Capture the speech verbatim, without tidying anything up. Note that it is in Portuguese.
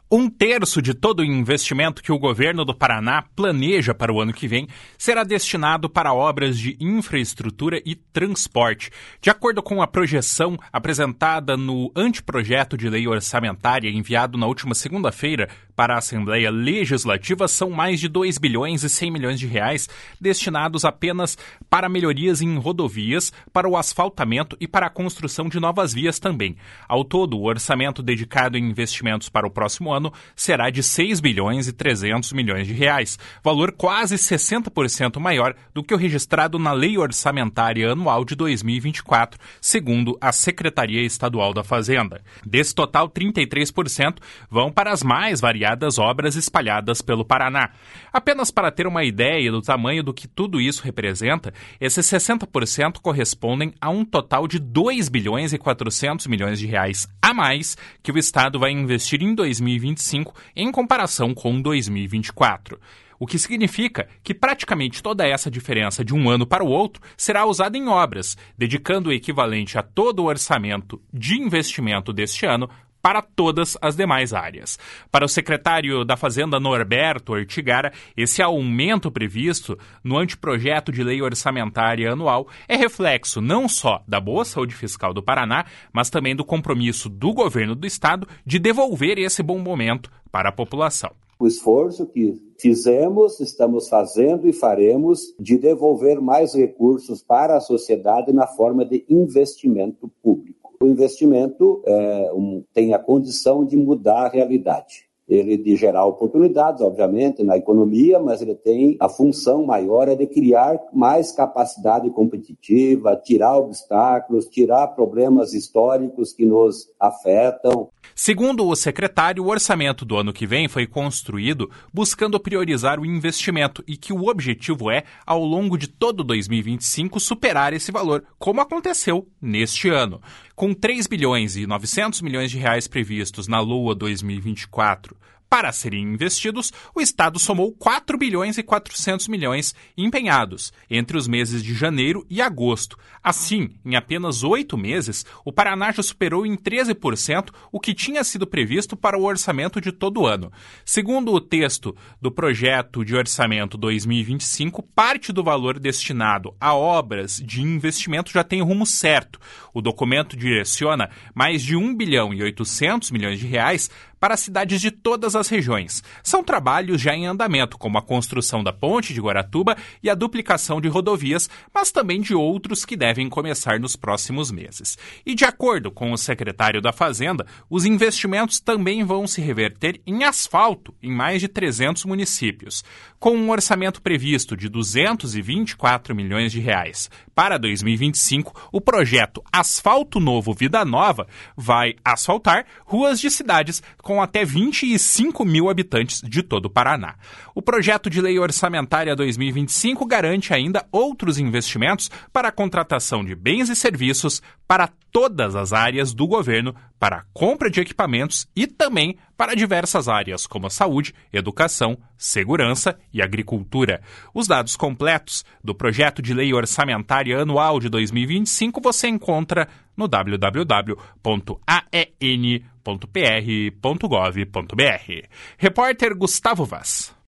Um terço de todo o investimento que o governo do Paraná planeja para o ano que vem será destinado para obras de infraestrutura e transporte. De acordo com a projeção apresentada no anteprojeto de lei orçamentária enviado na última segunda-feira para a Assembleia Legislativa, são mais de dois bilhões e cem milhões de reais destinados apenas para melhorias em rodovias, para o asfaltamento e para a construção de novas vias também. Ao todo, o orçamento dedicado em investimentos para o próximo ano será de seis bilhões e trezentos milhões de reais, valor quase sessenta por cento maior do que o registrado na Lei Orçamentária Anual de dois mil e vinte e quatro, segundo a Secretaria Estadual da Fazenda. Desse total, trinta e três por cento vão para as mais variadas obras espalhadas pelo Paraná. Apenas para ter uma ideia do tamanho do que tudo isso representa, esses sessenta por cento correspondem a um total de dois bilhões e quatrocentos milhões de reais a mais que o Estado vai investir em dois mil e vinte e cinco em comparação com dois mil e vinte e quatro. O que significa que praticamente toda essa diferença de um ano para o outro será usada em obras, dedicando o equivalente a todo o orçamento de investimento deste ano para todas as demais áreas. Para o secretário da Fazenda, Norberto Ortigara, esse aumento previsto no anteprojeto de lei orçamentária anual é reflexo não só da boa saúde fiscal do Paraná, mas também do compromisso do governo do estado de devolver esse bom momento para a população. O esforço que fizemos, estamos fazendo e faremos de devolver mais recursos para a sociedade na forma de investimento público. O investimento é, um, tem a condição de mudar a realidade. Ele de gerar oportunidades, obviamente, na economia, mas ele tem a função maior é de criar mais capacidade competitiva, tirar obstáculos, tirar problemas históricos que nos afetam. Segundo o secretário, o orçamento do ano que vem foi construído buscando priorizar o investimento e que o objetivo é, ao longo de todo dois mil e vinte e cinco, superar esse valor, como aconteceu neste ano. Com três bilhões e novecentos milhões de reais previstos na LOA dois mil e vinte e quatro para serem investidos, o Estado somou quatro bilhões e quatrocentos milhões empenhados entre os meses de janeiro e agosto. Assim, em apenas oito meses, o Paraná já superou em treze por cento o que tinha sido previsto para o orçamento de todo o ano. Segundo o texto do projeto de orçamento dois mil e vinte e cinco, parte do valor destinado a obras de investimento já tem rumo certo. O documento direciona mais de um bilhão e oitocentos milhões de reais para cidades de todas as regiões. São trabalhos já em andamento, como a construção da ponte de Guaratuba e a duplicação de rodovias, mas também de outros que devem começar nos próximos meses. E de acordo com o secretário da Fazenda, os investimentos também vão se reverter em asfalto em mais de trezentos municípios. Com um orçamento previsto de duzentos e vinte e quatro milhões de reais para dois mil e vinte e cinco, o projeto Asfalto Novo Vida Nova vai asfaltar ruas de cidades com até vinte e cinco mil habitantes de todo o Paraná. O projeto de lei orçamentária dois mil e vinte e cinco garante ainda outros investimentos para a contratação de bens e serviços para todas as áreas do governo, para a compra de equipamentos e também para diversas áreas como saúde, educação, segurança e agricultura. Os dados completos do projeto de lei orçamentária anual de dois mil e vinte e cinco você encontra no w w w ponto a e n ponto p r ponto gov ponto b r. Repórter Gustavo Vaz.